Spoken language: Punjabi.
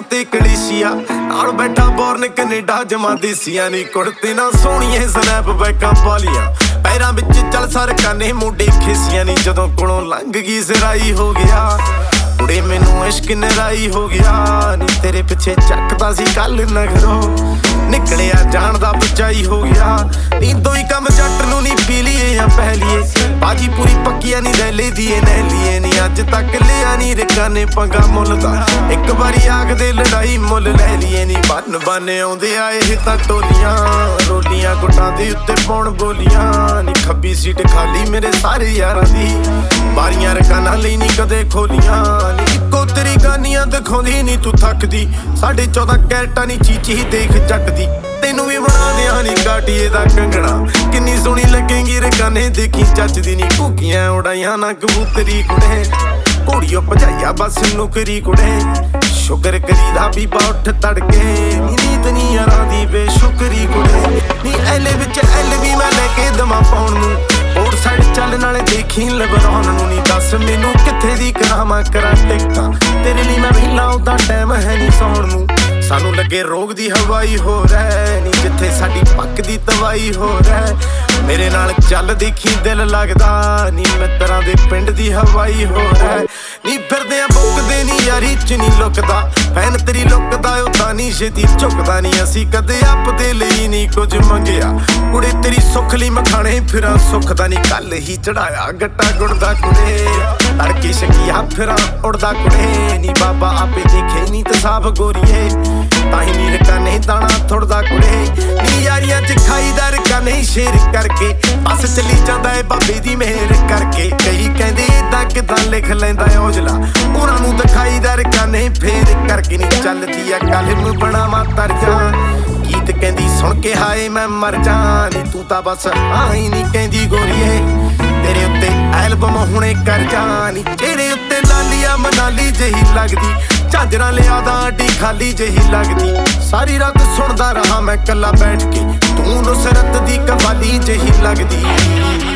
ਤੇ ਕਲੇਸ਼ੀਆ ਨਾਲ ਬੈਠਾ ਬੋਰਨ ਕੈਨੇਡਾ ਜਮਾ ਦੇਸੀਆਂ ਨੀ ਕੁੜਤੇ ਨਾ ਸੋਹਣੀਏ ਸਨੈਪ ਬੈਕਾਂ ਪਾਲੀਆਂ ਪੈਰਾਂ ਵਿੱਚ ਚੱਲ ਸਰਕਾਨੇ ਮੁੰਡੇ ਖੇਸੀਆਂ ਨੀ ਜਦੋਂ ਕੋਲੋਂ ਲੰਘ ਗਈ ਜ਼ਰਾਈ ਹੋ ਗਿਆ ਕੁੜੇ ਮੈਨੂੰ ਇਸ਼ਕ ਨਰਾਈ ਹੋ ਗਿਆ ਨੀ ਤੇਰੇ ਪਿੱਛੇ ਚੱਕਦਾ ਸੀ ਕੱਲ ਨਗਰੋਂ ਨਿਕਲਿਆ ਜਾਣ ਦਾ ਬਚਾਈ ਹੋ ਗਿਆ ਨੀ ਦੋਈ ਕੰਮ ਜੱਟ ਨੂੰ ਨੀ ਪੀ ਲਈਏ ਜਾਂ ਪਹਿ ਲਈਏ ਬਾਜੀ ਪੂਰੀ ਪੱਕੀਆਂ ਨੀ ਲੈ ਲਈ ਦੀਏ ਨਹਿ ਲਈਏ ਨੀ ਅੱਜ ਤੱਕ ਲਿਆ ਨੀ ਰਕਾਨੇ ਪੰਗਾ ਮੁੱਲ ਦਾ ਇੱਕ ਵਾਰੀ ਆਖਦੇ ਲੜਾਈ ਮੁੱਲ ਲੈ ਲਈਏ ਨੀ ਬੰਨ ਬੰਨ ਆਉਂਦੇ ਆ ਇਹ ਤਾਂ ਟੋਲੀਆਂ ਰੋਲੀਆਂ ਗੁੱਟਾਂ ਦੇ ਉੱਤੇ ਪਾਉਣ ਬੋਲੀਆਂ ਨੀ ਖੱਬੀ ਸੀਟ ਖਾਲੀ ਮੇਰੇ ਸਾਰੇ ਯਾਰਾਂ ਦੀ ਬਾਰੀਆਂ ਰਕਾਨਾਂ ਲਈ ਨੀ ਕਦੇ ਖੋਲੀਆਂ ਨੀ ਇੱਕੋ ਤੇਰੀ ਗਾਨੀਆਂ ਦਿਖਾਉਂਦੀ ਨੀ ਤੂੰ ਥੱਕਦੀ 14.5 ਕੈਰਟਾਂ ਨੀ ਚੀਚੀ ਦੇਖ ਜੱਟ ਦੀ ਤੈਨੂੰ ਵੀ ਬਣਾ ਦਿਆਂ ਨੀ ਕਾਟੀਏ ਦਾ ਕੰਗਣਾ ਕਿੰਨੀ ਸੋਹਣੀ ਲੱਗੇਗੀ ਰਕਾਨੇ ਦੇਖੀ ਚੱਜਦੀ ਨੀ ਘੁੱਗੀਆਂ ਉਡਾਈਆਂ ਨਾ ਕਬੂਤਰੀ ਕੁੜੇ ਘੋੜੀਓ ਭਜਾਈਆ ਬਸ ਨੁਕਰੀ ਕੁੜੇ ਸ਼ੁਕਰ ਕਰੀਦਾ ਬੀਬਾ ਉੱਠ ਤੜਕੇ ਨੀ ਨੀਤ ਨੀ ਯਾਰਾਂ ਦੀ ਬੇਸ਼ੁਕਰੀ ਕੁੜੇ ਨੀ ਐਲੇ ਵਿੱਚ ਐਲ ਵੀ ਮੈਂ ਲੈ ਕੇ ਦਵਾਂ ਪਾਉਣ ਨੂੰ ਹੋਰ ਸਾਈਡ ਚੱਲ ਨਾਲੇ ਦੇਖੀ ਲਬਰਾਉਣ ਨੂੰ ਨੀ ਦੱਸ ਮੈਨੂੰ ਕਿੱਥੇ ਦੀ ਕਰਾਵਾਂ ਕਰਾਂ ਟਿਕਟਾਂ ਤੇਰੇ ਲਈ ਮੈਂ ਵਿਹਲਾ ਉਦਾਂ ਟਾਈਮ ਹੈ ਨੀ ਸੌਣ ਨੂੰ ਸਾਨੂੰ ਲੱਗੇ ਰੋਗ ਦੀ ਹਵਾਈ ਹੋ ਰਹਿ ਨੀ ਜਿੱਥੇ ਸਾਡੀ ਪੱਕ ਦੀ ਤਵਾਈ ਹੋ ਰਹਿ ਮੇਰੇ ਨਾਲ ਚੱਲ ਦੇਖੀ ਦਿਲ ਲੱਗਦਾ ਨੀ ਮਿੱਤਰਾਂ ਦੇ ਪਿੰਡ ਦੀ ਹਵਾਈ ਹੋ ਰਹਿ ਨੀ ਫਿਰਦੇ ਆ ਬੁੱਕਦੇ ਨੀ ਯਾਰੀ ਚ ਨੀ ਲੁਕਦਾ ਫੈਨ ਤੇਰੀ ਲੁਕਦਾ ਉਦਾਂ ਨੀ ਛੇਤੀ ਝੁਕਦਾ ਨੀ ਅਸੀਂ ਕਦੇ ਆਪਦੇ ਲਈ ਨੀ ਕੁਝ ਮੰਗਿਆ ਕੁੜੇ ਤੇਰੀ ਸੁੱਖ ਲਈ ਮਖਾਣੇ ਫਿਰਾਂ ਸੁੱਖ ਦਾ ਨੀ ਕੱਲ ਹੀ ਚੜਾਇਆ ਗੱਟਾ ਗੁੜਦਾ ਕੁੜੇ ਤੜਕੇ ਸ਼ਕੀਆ ਫਿਰਾਂ ਉੜਦਾ ਕੁੜੇ ਨੀ ਬਾਬਾ ਆਪੇ ਦੇਖੇ ਨੀ ਤੇ ਸਾਫ ਗੋਰੀਏ ਤਾਹੀਂ ਨੀ ਰਕਾਨੇ ਦਾਣਾ ਥੁੜਦਾ ਕੁੜੇ ਨੀ ਯਾਰੀਆਂ ਚ ਖਾਈਦਾ ਰਕਾਨੇ ਸ਼ੇਰ ਕਰਕੇ ਬਸ ਚੱਲੀ ਜਾਂਦਾ ਏ ਬਾਬੇ ਦੀ ਮਿਹਰ ਕਰਕੇ ਕਈ ਕਹਿੰਦੇ ਏਦਾਂ ਕਿਦਾਂ ਲਿਖ ਲੈਂਦਾ ਔਜਲਾ ਉਹਨਾਂ ਨੂੰ ਦਿਖਾਈਦਾ ਰਕਾਨੇ ਫੇਰ ਕਰਕੇ ਨੀ ਚੱਲਦੀ ਆ ਕੱਲ ਨੂੰ ਬਣਾਵਾਂ ਤਰਜਾ ਗੀਤ ਕਹਿੰਦੀ ਸੁਣ ਕੇ ਹਾਏ ਮੈਂ ਮਰ ਜਾ ਨੀ ਤੂੰ ਤਾਂ ਬਸ ਆਈ ਨੀ ਕਹਿੰਦੀ ਗੋਰੀਏ ਤੇਰੇ ਉੱਤੇ ਐਲਬਮ ਹੁਣੇ ਕਰ ਜਾਣੀ ਤੇਰੇ ਉੱਤੇ ਲਾਲੀਆ ਮਨਾਲੀ ਜਹੀ ਲੱਗਦੀ ਝਾਂਜਰਾਂ ਲਿਆਦਾ ਅੱਡੀ ਖਾਲੀ ਜਹੀ ਲੱਗਦੀ ਸਾਰੀ ਰਾਤ ਸੁਣਦਾ ਰਹਾ ਮੈਂ ਕੱਲਾ ਬੈਠ ਕੇ ਤੂੰ ਨੁਸਰਤ ਦੀ ਕਵਾਲੀ ਜਹੀ ਲੱਗਦੀ